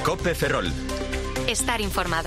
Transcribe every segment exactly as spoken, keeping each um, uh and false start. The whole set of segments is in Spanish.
COPE Ferrol. Estar informado.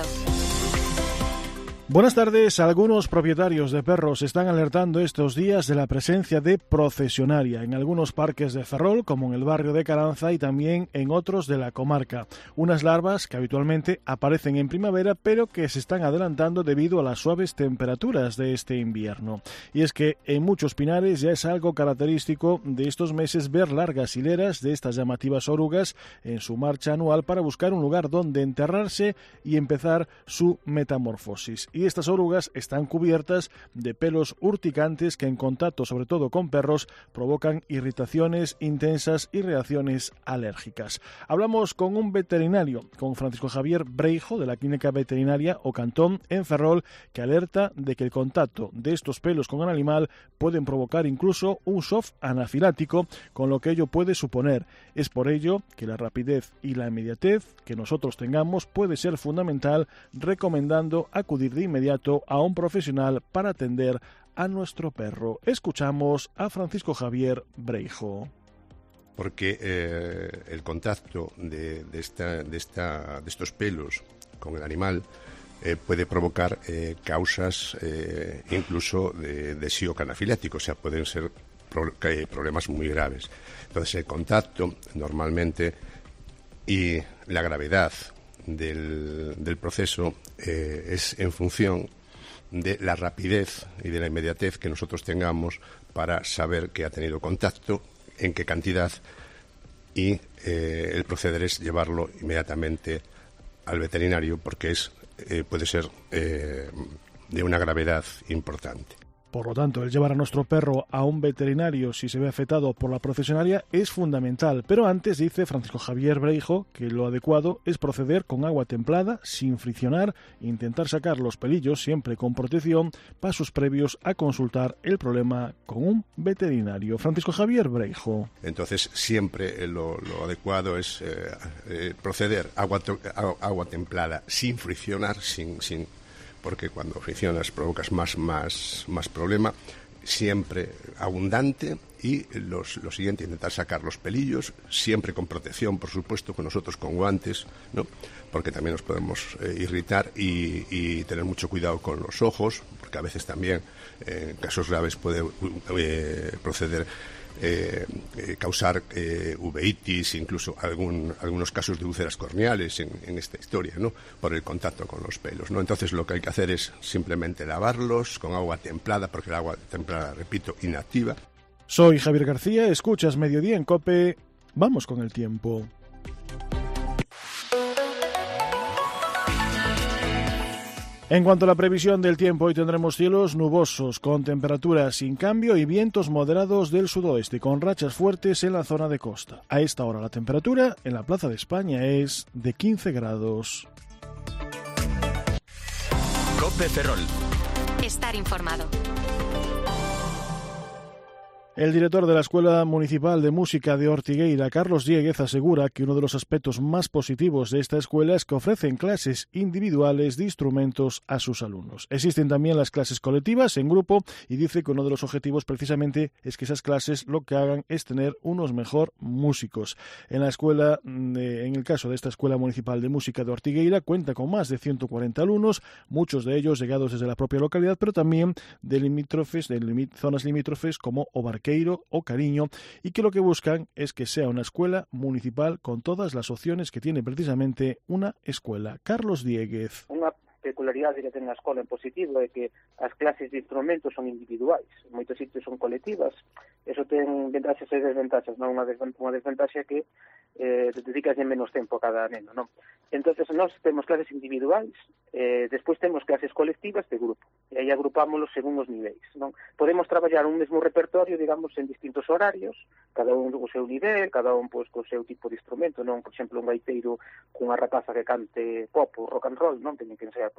Buenas tardes. Algunos propietarios de perros están alertando estos días de la presencia de procesionaria en algunos parques de Ferrol, como en el barrio de Caranza y también en otros de la comarca. Unas larvas que habitualmente aparecen en primavera, pero que se están adelantando debido a las suaves temperaturas de este invierno. Y es que en muchos pinares ya es algo característico de estos meses ver largas hileras de estas llamativas orugas en su marcha anual para buscar un lugar donde enterrarse y empezar su metamorfosis. Y estas orugas están cubiertas de pelos urticantes que en contacto sobre todo con perros provocan irritaciones intensas y reacciones alérgicas. Hablamos con un veterinario, con Francisco Javier Breijo de la Clínica Veterinaria O Cantón en Ferrol, que alerta de que el contacto de estos pelos con un animal pueden provocar incluso un shock anafilático, con lo que ello puede suponer. Es por ello que la rapidez y la inmediatez que nosotros tengamos puede ser fundamental, recomendando acudir de inmediato a un profesional para atender a nuestro perro. Escuchamos a Francisco Javier Breijo. Porque eh, el contacto de, de, esta, de, esta, de estos pelos con el animal eh, puede provocar eh, causas eh, incluso de, de shock anafilático, o sea, pueden ser pro, eh, problemas muy graves. Entonces, el contacto normalmente y la gravedad Del, del proceso eh, es en función de la rapidez y de la inmediatez que nosotros tengamos para saber que ha tenido contacto, en qué cantidad, y eh, el proceder es llevarlo inmediatamente al veterinario porque es eh, puede ser eh, de una gravedad importante. Por lo tanto, el llevar a nuestro perro a un veterinario si se ve afectado por la procesionaria es fundamental. Pero antes, dice Francisco Javier Breijo, que lo adecuado es proceder con agua templada, sin friccionar, e intentar sacar los pelillos, siempre con protección, pasos previos a consultar el problema con un veterinario. Francisco Javier Breijo. Entonces, siempre lo, lo adecuado es eh, eh, proceder agua, agua templada, sin friccionar, sin... sin porque cuando friccionas provocas más, más, más problema, siempre abundante, y los, lo siguiente, intentar sacar los pelillos, siempre con protección, por supuesto, con nosotros con guantes, ¿no? Porque también nos podemos eh, irritar, y, y tener mucho cuidado con los ojos, porque a veces también, eh, en casos graves, puede eh, proceder Eh, eh, causar eh, uveitis, incluso algún, algunos casos de úlceras corneales en, en esta historia, ¿no? Por el contacto con los pelos, ¿no? Entonces lo que hay que hacer es simplemente lavarlos con agua templada, porque el agua templada, repito, inactiva. Soy Javier García, escuchas Mediodía en COPE. Vamos con el tiempo. En cuanto a la previsión del tiempo, hoy tendremos cielos nubosos, con temperaturas sin cambio y vientos moderados del sudoeste, con rachas fuertes en la zona de costa. A esta hora la temperatura en la Plaza de España es de quince grados. COPE Ferrol. Estar informado. El director de la Escuela Municipal de Música de Ortigueira, Carlos Dieguez, asegura que uno de los aspectos más positivos de esta escuela es que ofrecen clases individuales de instrumentos a sus alumnos. Existen también las clases colectivas en grupo, y dice que uno de los objetivos precisamente es que esas clases lo que hagan es tener unos mejor músicos. En la escuela, en el caso de esta Escuela Municipal de Música de Ortigueira, cuenta con más de ciento cuarenta alumnos, muchos de ellos llegados desde la propia localidad, pero también de limítrofes, de limit, zonas limítrofes como Obarqueiro o Cariño, y que lo que buscan es que sea una escuela municipal con todas las opciones que tiene precisamente una escuela. Carlos Dieguez. Unha peculiaridade que ten a escola en positivo é que as clases de instrumentos son individuais, en moitos sitios son colectivas. Eso ten ventaxas e desventaxas, non? Unha desventaxa que eh, dedicas de menos tempo a cada neno, non? Entonces, nós temos clases individuais, eh, despois temos clases colectivas de grupo, e aí agrupámonos según os niveis, non? Podemos traballar un mesmo repertorio, digamos, en distintos horarios, cada un o seu nivel, cada un pois co seu tipo de instrumento, non? Por exemplo, un gaiteiro cunha rapaza que cante pop ou rock and roll, non? Teñen que ensayar pois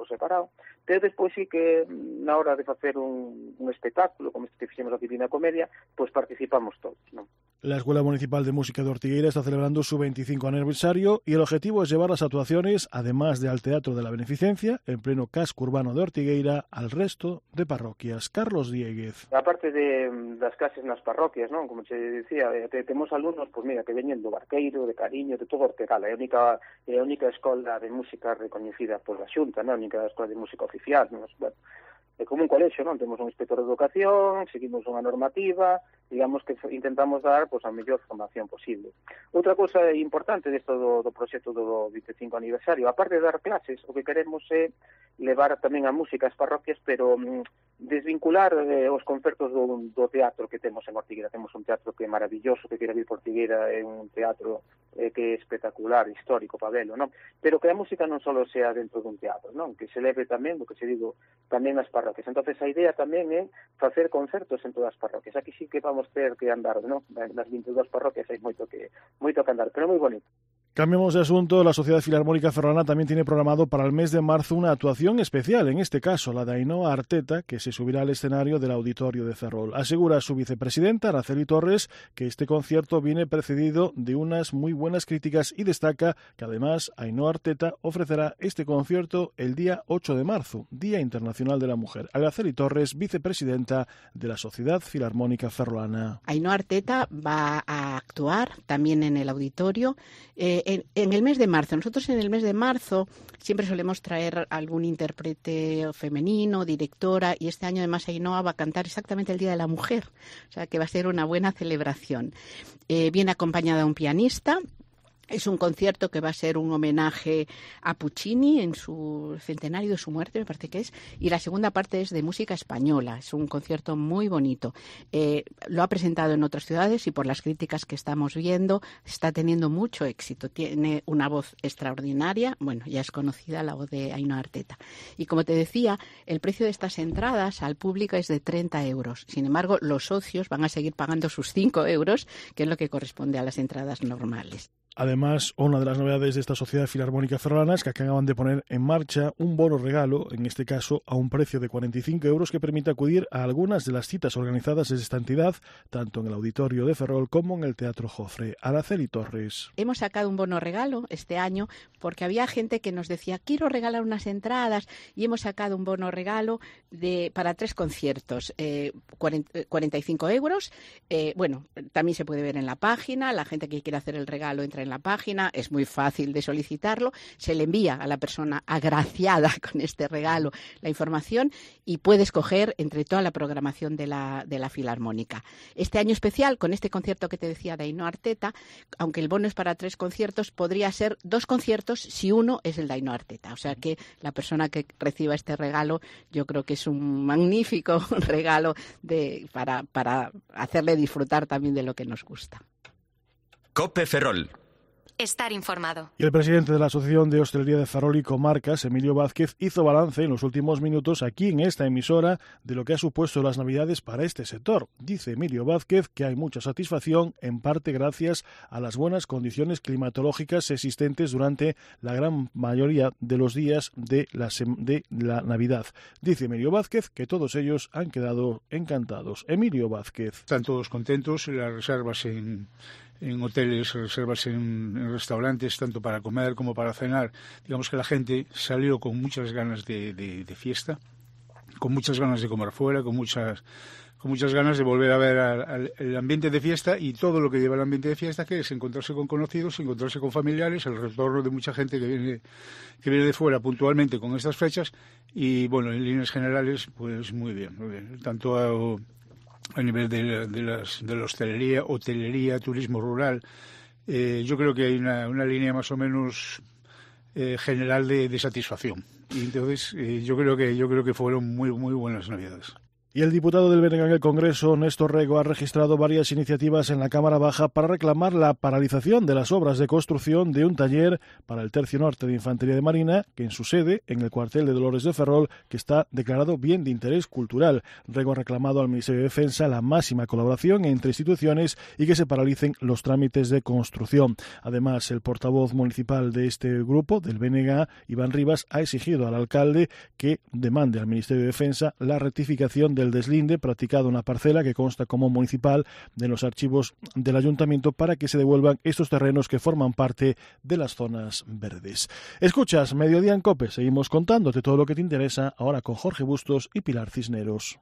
por separado, pero despois sí que na hora de facer un, un espectáculo, como este que fixemos a Divina Comedia, pois participamos todos, non? La Escuela Municipal de Música de Ortigueira está celebrando su veinticinco aniversario y el objetivo es llevar las actuaciones, además de al Teatro de la Beneficencia, en pleno casco urbano de Ortigueira, al resto de parroquias. Carlos Dieguez. Aparte de das clases nas parroquias, non? Como che dicía, te, temos alumnos, pois mira, que veñen do Barqueiro, de Cariño, de todo Ortegal. É a única, é a única escola de música recoñecida por a Xunta, non? A única escola de música oficial, non? Bueno, é como un colexio, non? Temos un inspector de educación, seguimos unha normativa, digamos que intentamos dar pois, a mellor formación posible. Outra cousa importante desto do, do proxecto do veinticinco aniversario, aparte de dar clases, o que queremos é levar tamén a música ás parroquias, pero mm, desvincular eh, os concertos do, do teatro que temos en Ortigueira. Temos un teatro que é maravilloso, que quere vir por Ortigueira, é un teatro eh, que é espectacular, histórico, Pabelo, non? Pero que a música non só sea dentro dun teatro, non? Que se leve tamén, o que se digo, tamén nas parroquias. Entonces a idea tamén é facer concertos en todas as parroquias. Aquí sí que vamos ter que andar, non? Nas veintidós parroquias hai moito que moito que andar, pero moi bonito. Cambiamos de asunto. La Sociedad Filarmónica Ferrolana también tiene programado para el mes de marzo una actuación especial, en este caso la de Ainhoa Arteta, que se subirá al escenario del Auditorio de Ferrol. Asegura su vicepresidenta, Araceli Torres, que este concierto viene precedido de unas muy buenas críticas y destaca que además Ainhoa Arteta ofrecerá este concierto el día ocho de marzo, Día Internacional de la Mujer. Araceli Torres, vicepresidenta de la Sociedad Filarmónica Ferrolana. Ainhoa Arteta va a actuar también en el auditorio eh, En, en el mes de marzo. Nosotros en el mes de marzo siempre solemos traer algún intérprete femenino, directora, y este año además Ainhoa va a cantar exactamente el Día de la Mujer, o sea que va a ser una buena celebración. Eh, viene acompañada de un pianista. Es un concierto que va a ser un homenaje a Puccini en su centenario de su muerte, me parece que es, y la segunda parte es de música española. Es un concierto muy bonito. Eh, lo ha presentado en otras ciudades y por las críticas que estamos viendo está teniendo mucho éxito. Tiene una voz extraordinaria. Bueno, ya es conocida la voz de Ainhoa Arteta. Y como te decía, el precio de estas entradas al público es de treinta euros. Sin embargo, los socios van a seguir pagando sus cinco euros, que es lo que corresponde a las entradas normales. Además, una de las novedades de esta Sociedad Filarmónica Ferrolana es que acaban de poner en marcha un bono regalo, en este caso a un precio de cuarenta y cinco euros, que permite acudir a algunas de las citas organizadas desde esta entidad, tanto en el Auditorio de Ferrol como en el Teatro Jofre. Araceli Torres. Hemos sacado un bono regalo este año porque había gente que nos decía quiero regalar unas entradas y hemos sacado un bono regalo de para tres conciertos, eh, cuarenta y cinco euros. Eh, bueno, también se puede ver en la página, la gente que quiere hacer el regalo entra en la página, es muy fácil de solicitarlo, se le envía a la persona agraciada con este regalo la información y puede escoger entre toda la programación de la, de la Filarmónica. Este año especial, con este concierto que te decía de Ainhoa Arteta, aunque el bono es para tres conciertos, podría ser dos conciertos si uno es el de Ainhoa Arteta. O sea que la persona que reciba este regalo, yo creo que es un magnífico regalo de, para, para hacerle disfrutar también de lo que nos gusta. COPE Ferrol. Estar informado. Y el presidente de la Asociación de Hostelería de Ferrol y Comarcas, Emilio Vázquez, hizo balance en los últimos minutos aquí en esta emisora de lo que ha supuesto las Navidades para este sector. Dice Emilio Vázquez que hay mucha satisfacción, en parte gracias a las buenas condiciones climatológicas existentes durante la gran mayoría de los días de la, de la Navidad. Dice Emilio Vázquez que todos ellos han quedado encantados. Emilio Vázquez. Están todos contentos, las reservas en... en hoteles, reservas en, en restaurantes, tanto para comer como para cenar. Digamos que la gente salió con muchas ganas de, de, de fiesta, con muchas ganas de comer fuera, con muchas con muchas ganas de volver a ver al, al, el ambiente de fiesta y todo lo que lleva el ambiente de fiesta, que es encontrarse con conocidos, encontrarse con familiares, el retorno de mucha gente que viene que viene de fuera puntualmente con estas fechas y, bueno, en líneas generales, pues muy bien, muy bien. Tanto a, a nivel de, de, las, de la hostelería, hotelería, turismo rural, eh, yo creo que hay una, una línea más o menos eh, general de, de satisfacción. Y entonces eh, yo creo que yo creo que fueron muy muy buenas Navidades. Y el diputado del B N G en el Congreso, Néstor Rego, ha registrado varias iniciativas en la Cámara Baja para reclamar la paralización de las obras de construcción de un taller para el Tercio Norte de Infantería de Marina, que en su sede, en el cuartel de Dolores de Ferrol, que está declarado bien de interés cultural. Rego ha reclamado al Ministerio de Defensa la máxima colaboración entre instituciones y que se paralicen los trámites de construcción. Además, el portavoz municipal de este grupo, del B N G, Iván Rivas, ha exigido al alcalde que demande al Ministerio de Defensa la rectificación del deslinde practicado en la parcela que consta como municipal de los archivos del ayuntamiento para que se devuelvan estos terrenos que forman parte de las zonas verdes. Escuchas Mediodía en COPE. Seguimos contándote todo lo que te interesa ahora con Jorge Bustos y Pilar Cisneros.